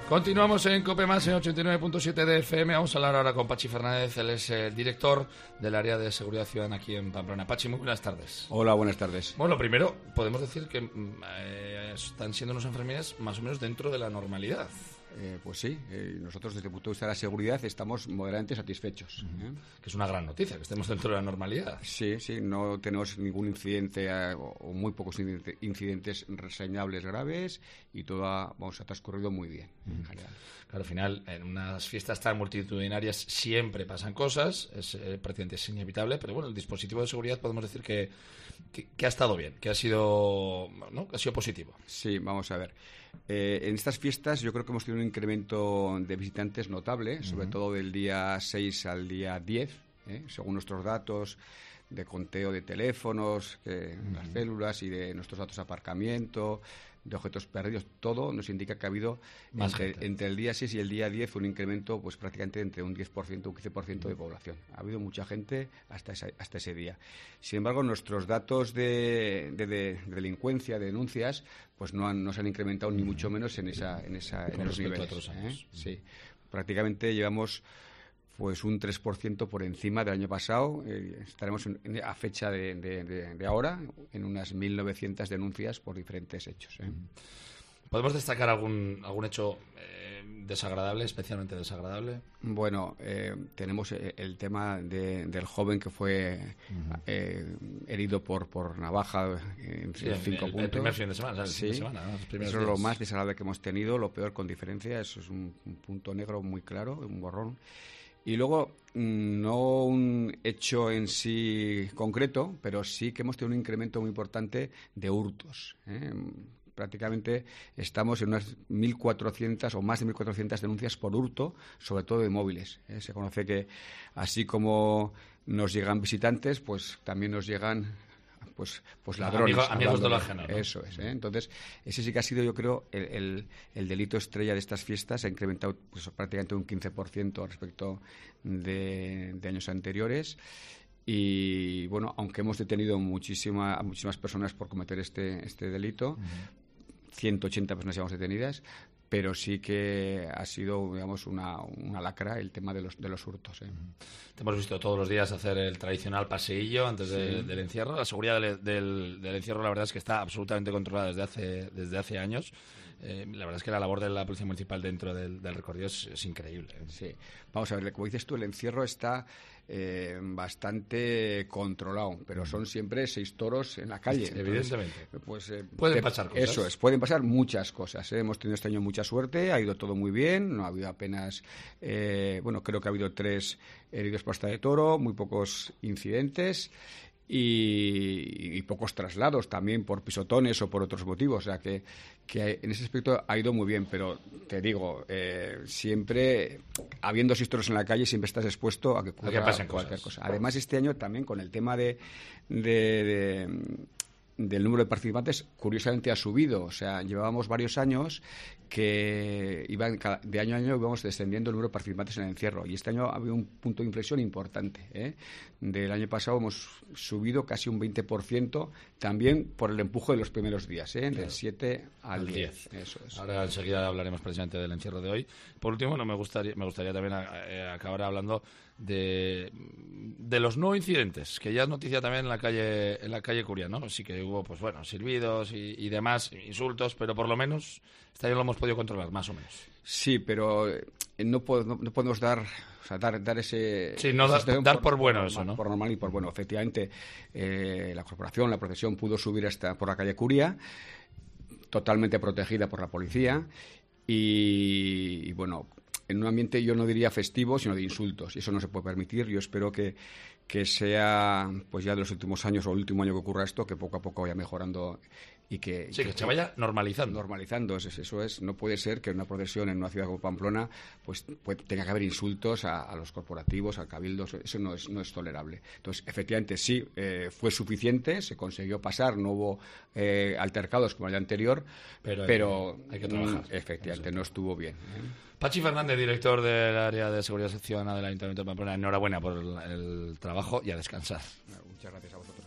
Continuamos en COPE Más en 89.7 de FM. Vamos a hablar ahora con Pachi Fernández. Él es el director del área de seguridad ciudadana aquí en Pamplona. Pachi, muy buenas tardes. Hola, buenas tardes. Bueno, lo primero, podemos decir que están siendo unas enfermerías más o menos dentro de la normalidad. Pues sí, nosotros desde el punto de vista de la seguridad estamos moderadamente satisfechos. Que es una gran noticia, que estemos dentro de la normalidad. Sí, no tenemos ningún incidente o muy pocos incidentes reseñables graves y todo ha transcurrido muy bien en general. Claro, al final, en unas fiestas tan multitudinarias siempre pasan cosas, prácticamente es inevitable, pero bueno, el dispositivo de seguridad podemos decir que ha estado bien, que ha sido, ¿no? Que ha sido positivo. Sí, vamos a ver. En estas fiestas yo creo que hemos tenido un incremento de visitantes notable, sobre todo del día 6 al día 10, según nuestros datos de conteo de teléfonos, las células y de nuestros datos de aparcamiento, de objetos perdidos, todo nos indica que ha habido entre el día 6 y el día 10 un incremento pues prácticamente entre un 10% un 15% de población. Ha habido mucha gente hasta ese día. Sin embargo, nuestros datos de delincuencia, de denuncias, pues no se han incrementado ni mucho menos en los niveles. A otros años. Sí, prácticamente llevamos pues un 3% por encima del año pasado. Estaremos a fecha de ahora en unas 1.900 denuncias por diferentes hechos. ¿Podemos destacar algún hecho desagradable, especialmente desagradable? Bueno, tenemos el tema del joven que fue herido por navaja en 5 puntos. El primer fin de semana, sí, fin de semana, ¿no? Eso es lo más desagradable que hemos tenido, lo peor con diferencia. Eso es un punto negro muy claro, un borrón. Y luego, no un hecho en sí concreto, pero sí que hemos tenido un incremento muy importante de hurtos. Prácticamente estamos en unas 1.400 o más de 1.400 denuncias por hurto, sobre todo de móviles. Se conoce que así como nos llegan visitantes, pues también nos llegan pues ladrones. Amigos de lo ajeno, ¿no? Eso es. Entonces, ese sí que ha sido, yo creo, el delito estrella de estas fiestas. Se ha incrementado pues, prácticamente un 15% respecto de años anteriores. Y, bueno, aunque hemos detenido a muchísimas personas por cometer este delito, 180 personas llevamos detenidas, pero sí que ha sido, digamos, una lacra el tema de los hurtos. Te hemos visto todos los días hacer el tradicional paseillo antes del encierro. La seguridad del encierro, la verdad es que está absolutamente controlada desde hace años. La verdad es que la labor de la Policía Municipal dentro del recorrido es increíble. Sí. Vamos a ver, como dices tú, el encierro está bastante controlado, pero son siempre 6 toros en la calle. Sí, evidentemente. Pues, pueden pasar cosas. Eso es, pueden pasar muchas cosas. Hemos tenido este año mucha suerte, ha ido todo muy bien, no ha habido apenas, creo que ha habido 3 heridos por asta de toro, muy pocos incidentes. Y pocos traslados también por pisotones o por otros motivos, o sea que en ese aspecto ha ido muy bien, pero te digo, siempre habiendo 6 toros en la calle siempre estás expuesto a que ocurra cualquier cosa. Además, este año también con el tema del número de participantes, curiosamente ha subido. O sea, llevábamos varios años que de año a año íbamos descendiendo el número de participantes en el encierro. Y este año ha habido un punto de inflexión importante. Del año pasado hemos subido casi un 20%, también por el empuje de los primeros días, claro. Del 7 al 10. Eso es. Ahora enseguida hablaremos precisamente del encierro de hoy. Por último, me gustaría también acabar hablando de los no incidentes, que ya es noticia también en la calle Curia, ¿no? Sí que hubo, pues bueno, silbidos y demás, insultos, pero por lo menos este año lo hemos podido controlar, más o menos. Sí, pero no podemos dar ese... Sí, dar por bueno eso, ¿no? Por normal y por bueno. Efectivamente, la corporación, la procesión pudo subir hasta por la calle Curia, totalmente protegida por la policía y bueno, en un ambiente yo no diría festivo, sino de insultos, y eso no se puede permitir. Yo espero que sea, pues ya de los últimos años o el último año que ocurra esto, que poco a poco vaya mejorando y que se vaya normalizando. Eso es. No puede ser que en una procesión en una ciudad como Pamplona pues tenga que haber insultos a los corporativos, al cabildo. Eso no es tolerable. Entonces, efectivamente, sí, fue suficiente, se consiguió pasar, no hubo altercados como el anterior, pero hay que trabajar. Efectivamente, no estuvo bien. Pachi Fernández, director del área de seguridad ciudadana del Ayuntamiento de Pamplona, enhorabuena por el trabajo y a descansar. Muchas gracias a vosotros.